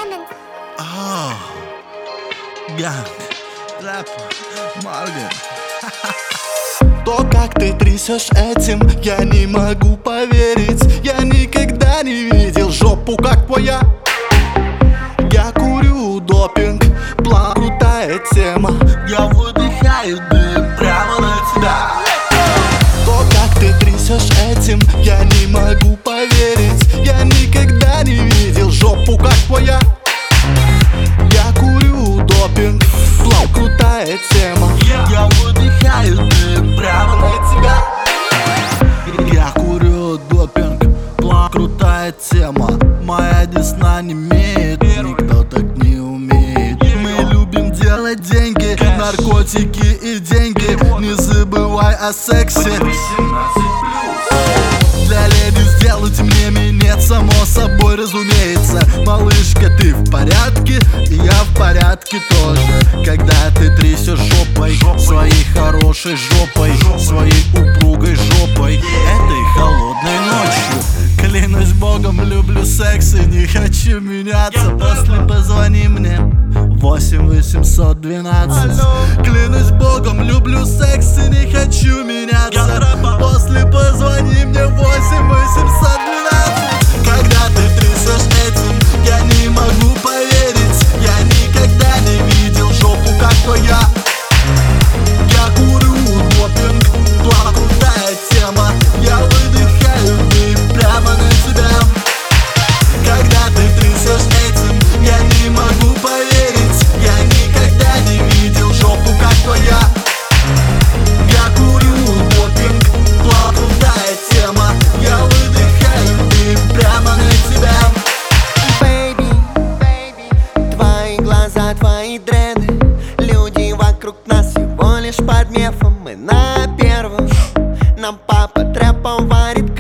Clemens. Ганг, рэп, Морган. То, как ты трясешь этим, я не могу поверить. Я никогда не видел жопу, как твоя. Я курю допинг, план, крутая тема. Я выдыхаю дым прямо на тебя. То, как ты трясешь этим, я не могу поверить. Я никогда не видел жопу, как твоя. Я курю допинг, план, крутая тема. Я выдыхаю дым прямо на тебя. Я курю допинг, план, крутая тема. Моя десна не имеет, никто так не умеет. Мы любим делать деньги, наркотики и деньги. Не забывай о сексе. Для леди сделать мне минет, само собой разумеется. Малышка, ты в порядке? И я в порядке тоже. Когда ты трясешь жопой, своей хорошей жопой, своей упругой жопой, этой холодной ночью. Клянусь богом, люблю секс и не хочу меняться. После позвони мне 8 812. Клянусь богом, люблю секс и не хочу меняться. После позвони мне 8 812. Когда ты трясешь этим, я не могу поверить. Я никогда не видел жопу, как твоя. Я курю допинг, план, крутая тема. Я выдыхаю дым прямо на тебя. Когда ты трясешь этим, я не могу поверить. Я никогда не видел жопу, как твоя. Я курю допинг, план, крутая тема. Я выдыхаю дым прямо на тебя. Baby, твои глаза, твои дреды. Люди вокруг нас всего лишь под мефом. Мы на первом. Нам папа трэпом варит